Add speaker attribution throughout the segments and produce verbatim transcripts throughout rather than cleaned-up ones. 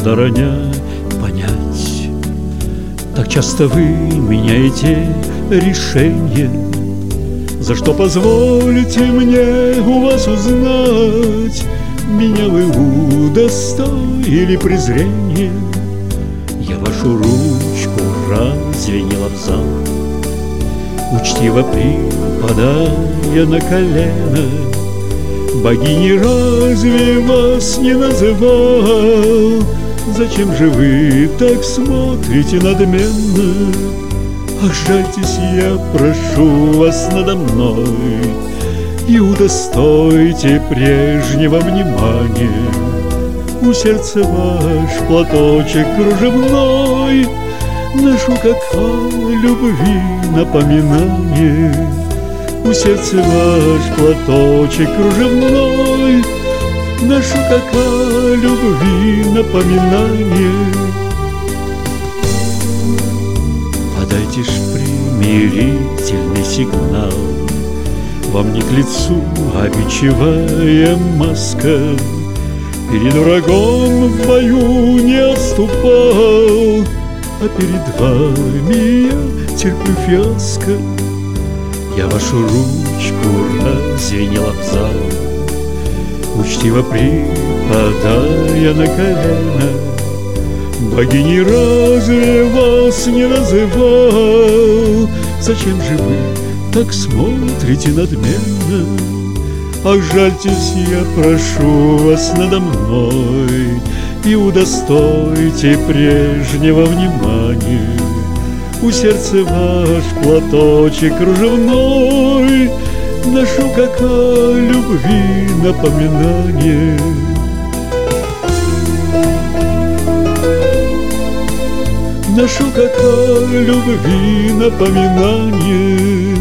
Speaker 1: стороне понять. Так часто вы меняете решение. За что позволите мне у вас узнать? Меня вы удостоили презрения. Я вашу ручку разве не лобзал, учтиво припадая на колено? Богиней разве вас не называл? Зачем же вы так смотрите надменно? Ах, жальтесь, я прошу вас надо мной, и удостойте прежнего внимания. У сердца ваш платочек кружевной ношу, как о любви напоминание. У сердца ваш платочек кружевной ношу, как о любви напоминание. Подайте ж примирительный сигнал, вам не к лицу обечевая маска. Перед врагом в бою не отступал, а перед вами я терплю фиаско. Я вашу ручку разве не лобзал, учтиво припадая на колено? Богиней разве вас не называл? Зачем же вы так смотрите надменно? Ах, жальтесь, я прошу вас надо мной, и удостойте прежнего внимания. У сердца ваш платочек кружевной ношу, как о любви напоминание. Ношу, как о любви напоминание.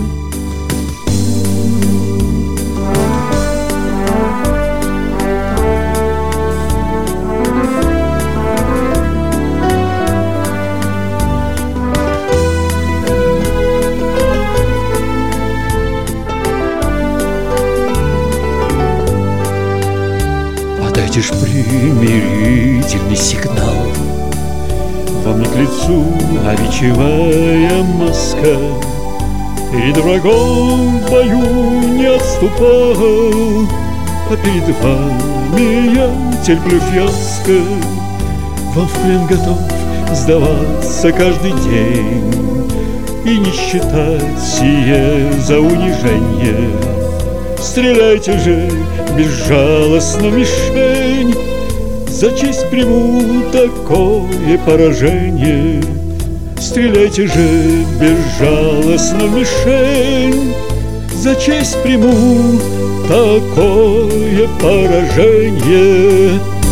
Speaker 1: Подайте ж примирительный сигнал, вам не к лицу обечевая маска. Перед врагом в бою не отступал, а перед вами я терплю фиаско. Вам в плен готов сдаваться каждый день и не считать сие за унижение. Стреляйте же безжалостно в мишень, за честь приму такое поражение. Стреляйте же безжалостно в мишень, за честь приму такое поражение.